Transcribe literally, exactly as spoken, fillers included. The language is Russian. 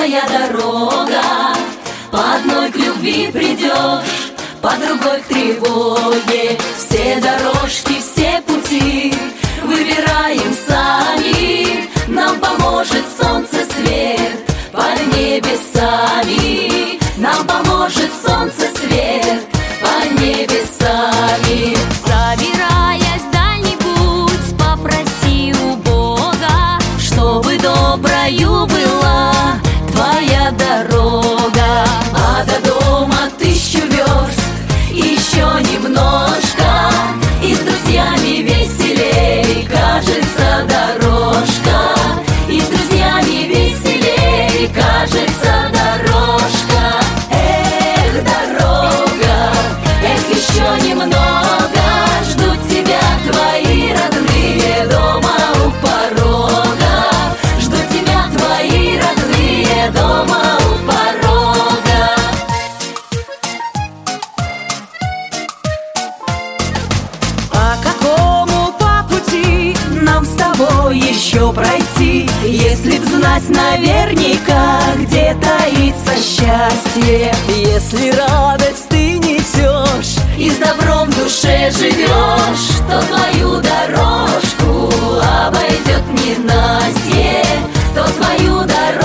твоя дорога. По одной к любви придешь, по другой к тревоге. Все дорожки, все пути выбираем сами. Нам поможет солнце свет под небесами. Нам поможет солнце свет под небесами. Собираясь в дальний путь, попроси у Бога, чтобы доброю была твоя дорога. А до дома тысячу верст, еще немножко, и с друзьями веселей кажется дорожка. И с друзьями веселей кажется дорожка. Эх, дорога, эх, еще немного, ждут тебя твои родные дома у порога. Ждут тебя твои родные дома у порога. А какому по пути нам с тобой еще пройти, если б знать наверняка, где таится счастье? Если радость ты несешь И с добром в душе живешь, то твою дорожку обойдет ненастье, то твою дорожку